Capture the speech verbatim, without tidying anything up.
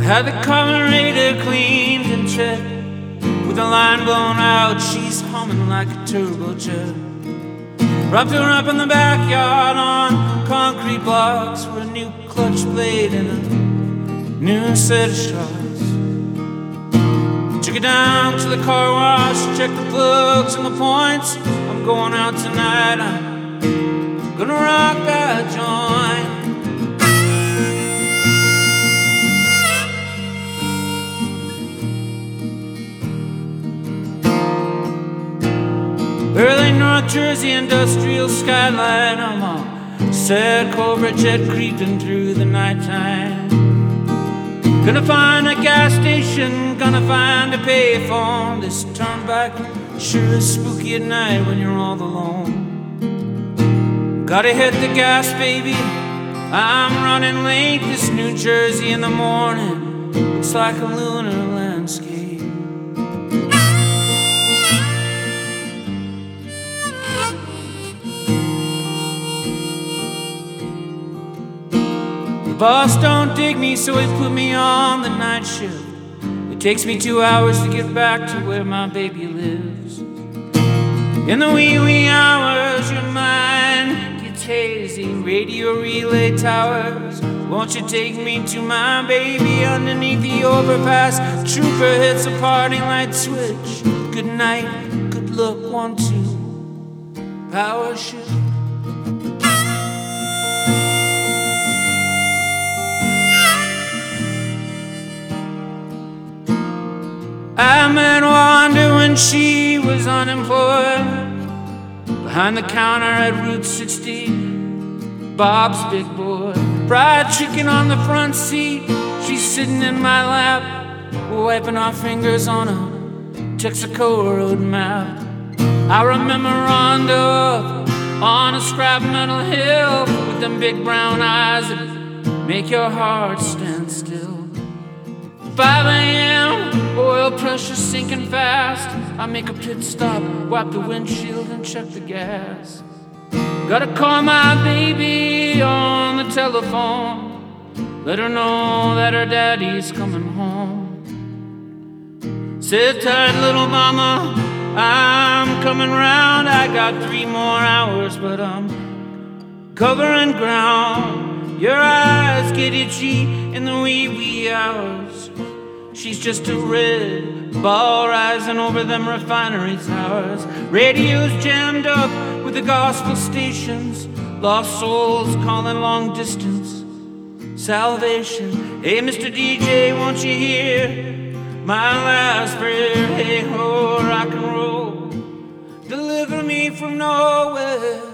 Had the carburetor cleaned and checked. With the line blown out, she's humming like a turbojet. Wrapped her up in the backyard on concrete blocks for a new clutch blade and a new set of shocks. Took it down to the car wash, checked the plugs and the points. I'm going out tonight, I'm gonna rock that joint. Early North Jersey industrial skyline, I'm a sad Cobra jet creeping through the nighttime. Gonna find a gas station, gonna find a payphone. This turnback sure is spooky at night when you're all alone. Gotta hit the gas, baby, I'm running late. This New Jersey in the morning looks like a lunar landscape. The boss don't dig me, so he put me on the night shift. It takes me two hours to get back to where my baby lives. In the wee wee hours, your mind gets hazy. Radio relay towers, won't you take me to my baby underneath the overpass? Trooper hits a party light switch. Good night, good luck, one, two, power shift. I met Wanda when she was unemployed. Behind the counter at Route sixty, Bob's big boy. Fried chicken on the front seat, she's sitting in my lap. We're wiping our fingers on a Texaco road map. I remember Wanda on a scrap metal hill with them big brown eyes that make your heart stand still. five a.m., oil pressure sinking fast. I make a pit stop, wipe the windshield and check the gas. Gotta call my baby on the telephone, let her know that her daddy's coming home. Sit tight, little mama, I'm coming round. I got three more hours, but I'm covering ground. Your eyes get itchy in the wee wee hours. She's just a red ball rising over them refinery towers. Radio's jammed up with the gospel stations. Lost souls calling long distance salvation. Hey, Mister D J, won't you hear my last prayer? Hey ho, rock and roll, deliver me from nowhere.